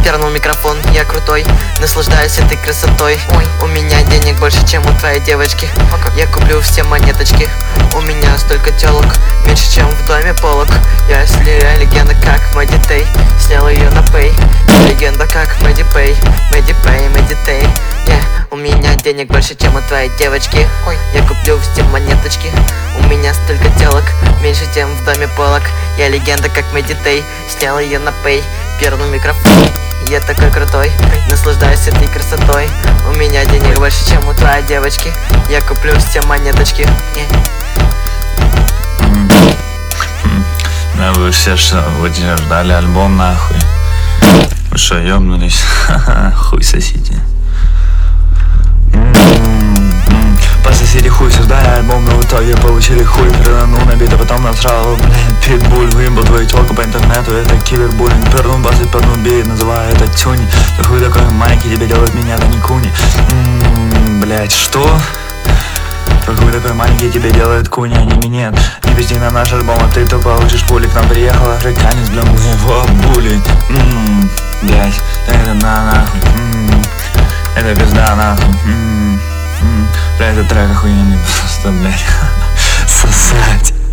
пернул микрофон, я крутой. Наслаждаюсь этой красотой. Ой, у меня денег больше, чем у твоей девочки. Я куплю все монеточки. У меня столько телок, меньше, чем в доме полок. Я легенда, как Мэдди Тей. Снял ее на пей. Легенда, как Мэдди Пей. Мэдди Пей, Мэдди Тей. У меня денег больше, чем у твоей девочки. Ой, я куплю все монеточки. У меня столько телок, меньше, чем в доме полок. Я легенда, как Мэдди Тей. Снял ее на пей. Пернул микрофон, я такой крутой. Наслаждаюсь этой красотой. У меня денег больше, чем у твоей девочки. Я куплю все монеточки. Да вы все что, вы ждали альбом нахуй? Вы что, ёбнулись? Хуй сосите. Пососили хуй, создали альбом, но в итоге получили хуй. Перданул на бит, а потом насрал, блин, питбуль. Выебал твою тёлку по интернету, это кибербуллинг. Пернул басит, пернул бит, называю это тюни. Ты хуй такой маленький, тебе делают меня, да не куни. Блять, что? Хуй такой маленький, тебе делают куни, а не минет. Не пизди на наш альбом, а ты-то получишь пули. К нам приехал африканец, бля, в були. Блять, это нахуй. Это пизда нахуй. Бля, этот трек охуенный просто, блядь. Сосать.